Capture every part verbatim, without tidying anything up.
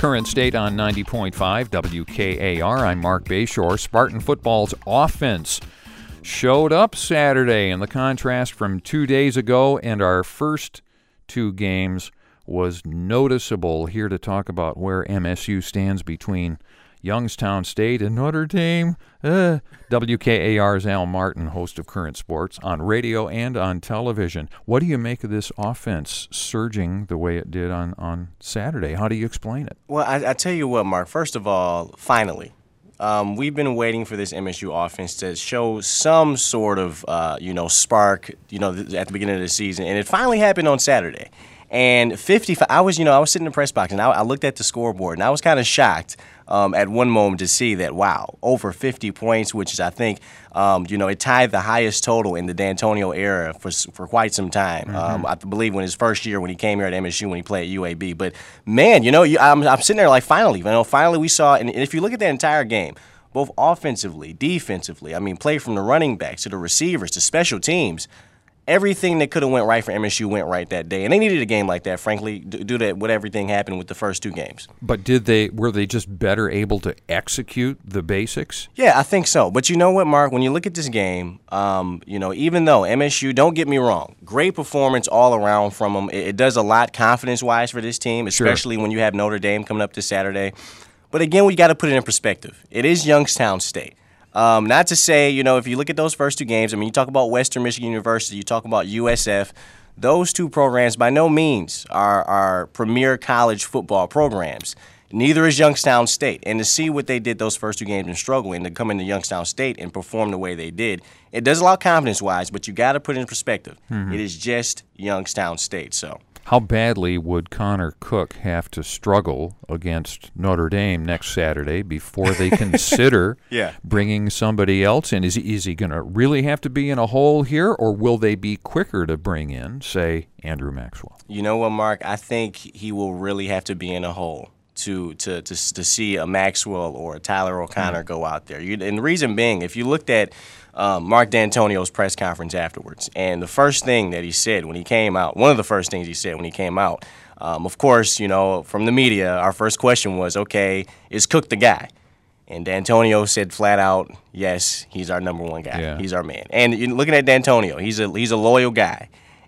Current State on ninety point five W K A R. I'm Mark Bayshore. Spartan football's offense showed up Saturday, and the contrast from two days ago and our first two games was noticeable. Here to talk about where M S U stands between Youngstown State and Notre Dame. Uh, W K A R's Al Martin, host of Current Sports, on radio and on television. What do you make of this offense surging the way it did on, on Saturday? How do you explain it? Well, I, I tell you what, Mark. First of all, finally, um, we've been waiting for this M S U offense to show some sort of, uh, you know, spark, you know, th- at the beginning of the season, and it finally happened on Saturday. And fifty-five, I was, you know, I was sitting in the press box, and I, I looked at the scoreboard, and I was kind of shocked um, at one moment to see that, wow, over fifty points, which is, I think, um, you know, it tied the highest total in the D'Antonio era for for quite some time. Mm-hmm. Um, I believe when his first year when he came here at M S U when he played at U A B. But, man, you know, you, I'm, I'm sitting there like, finally, you know, finally we saw, and if you look at that entire game, both offensively, defensively, I mean, play from the running backs to the receivers to special teams, everything that could have went right for M S U went right that day, and they needed a game like that, frankly, due to what everything happened with the first two games. But did they were they just better able to execute the basics? Yeah, I think so. But you know what, Mark? When you look at this game, um, you know, even though M S U, don't get me wrong, great performance all around from them. It, it does a lot confidence-wise for this team, especially sure. when you have Notre Dame coming up this Saturday. But again, we got to put it in perspective. It is Youngstown State. Um, not to say, you know, if you look at those first two games, I mean, you talk about Western Michigan University, you talk about U S F, those two programs by no means are, are premier college football programs. Neither is Youngstown State. And to see what they did those first two games and struggle and to come into Youngstown State and perform the way they did, it does a lot confidence-wise, but you got to put it in perspective. Mm-hmm. It is just Youngstown State, so. How badly would Connor Cook have to struggle against Notre Dame next Saturday before they consider yeah. bringing somebody else in? Is he, is he going to really have to be in a hole here, or will they be quicker to bring in, say, Andrew Maxwell? You know what, Mark? I think he will really have to be in a hole to to to, to see a Maxwell or a Tyler O'Connor mm-hmm. go out there. You, and the reason being, if you looked at Um, Mark D'Antonio's press conference afterwards, and the first thing that he said when he came out, one of the first things he said when he came out, um, of course, you know, from the media, our first question was, okay, is Cook the guy? And D'Antonio said flat out, yes, he's our number one guy. Yeah. He's our man. And you, looking at D'Antonio, he's a he's a loyal guy.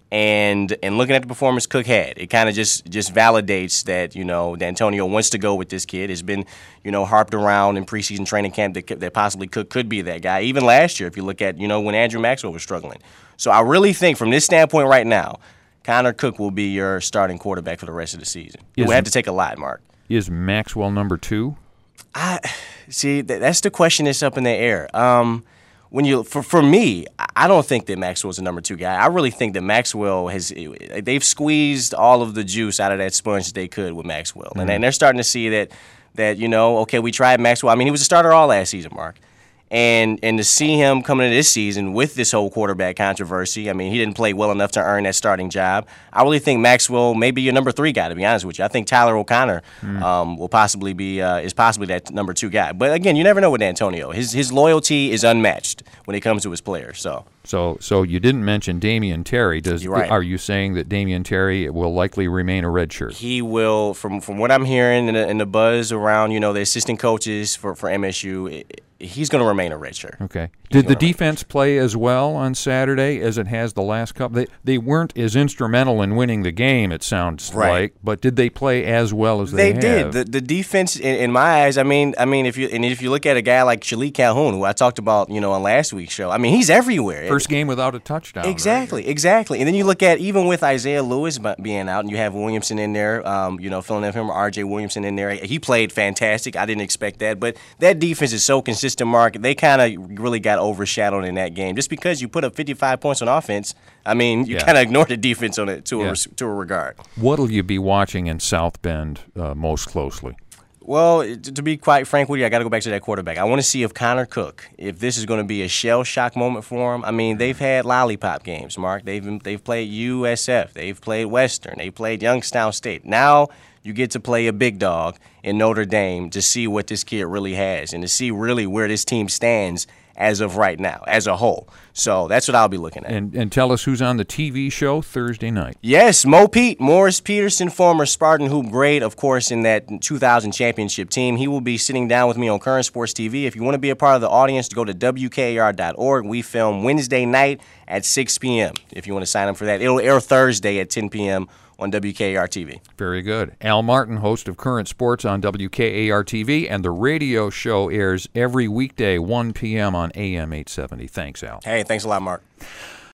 And and looking at the performance Cook had, it kind of just just validates that, you know, D'Antonio wants to go with this kid. Has been, you know, harped around in preseason training camp that, that possibly Cook could be that guy. Even last year, if you look at, you know, when Andrew Maxwell was struggling. So I really think from this standpoint right now, Connor Cook will be your starting quarterback for the rest of the season. It will have to take a lot, Mark. Is Maxwell number two? I see. That's the question that's up in the air. Um, When you for for me, I don't think that Maxwell's a number two guy. I really think that Maxwell has they've squeezed all of the juice out of that sponge that they could with Maxwell, mm-hmm. and, and they're starting to see that that you know okay we tried Maxwell. I mean he was a starter all last season, Mark, and and to see him coming into this season with this whole quarterback controversy. I mean he didn't play well enough to earn that starting job. I really think Maxwell may be your number three guy. To be honest with you, I think Tyler O'Connor mm. um, will possibly be uh, is possibly that number two guy. But again, you never know with D'Antonio. His his loyalty is unmatched when it comes to his players. So so so you didn't mention Damian Terry. Does You're right. Are you saying that Damian Terry will likely remain a redshirt? He will, from from what I'm hearing and the, and the buzz around, you know, the assistant coaches for for M S U. It, He's going to remain a redshirt. Okay. Did the defense play as well on Saturday as it has the last couple? They they weren't as instrumental in winning the game, it sounds right. like, but did they play as well as they, they did? They did. The the defense, in, in my eyes, I mean, I mean, if you and if you look at a guy like Shalik Calhoun, who I talked about, you know, on last week's show, I mean, he's everywhere. First game without a touchdown. Exactly, right? exactly. And then you look at even with Isaiah Lewis being out, and you have Williamson in there, um, you know, filling in for him, R J Williamson in there. He played fantastic. I didn't expect that, but that defense is so consistent, Mark. They kind of really got overshadowed in that game just because you put up fifty-five points on offense. I mean, you yeah. kind of ignore the defense on it to yeah. a to a regard. What'll you be watching in South Bend uh, most closely? Well, to be quite frank with you, I got to go back to that quarterback. I want to see if Connor Cook, if this is going to be a shell shock moment for him. I mean, they've had lollipop games, Mark. They've they've played U S F, they've played Western, they played Youngstown State. Now you get to play a big dog in Notre Dame to see what this kid really has and to see really where this team stands as of right now, as a whole. So that's what I'll be looking at. And and tell us who's on the T V show Thursday night. Yes, Mo Pete, Morris Peterson, former Spartan hoop great, of course, in that two thousand championship team. He will be sitting down with me on Current Sports T V. If you want to be a part of the audience, go to W K A R dot org. We film Wednesday night at six p.m. if you want to sign up for that. It'll air Thursday at ten p.m. on W K A R T V. Very good. Al Martin, host of Current Sports on W K A R T V, and the radio show airs every weekday, one p.m. on A M eight seventy. Thanks, Al. Hey, thanks a lot, Mark.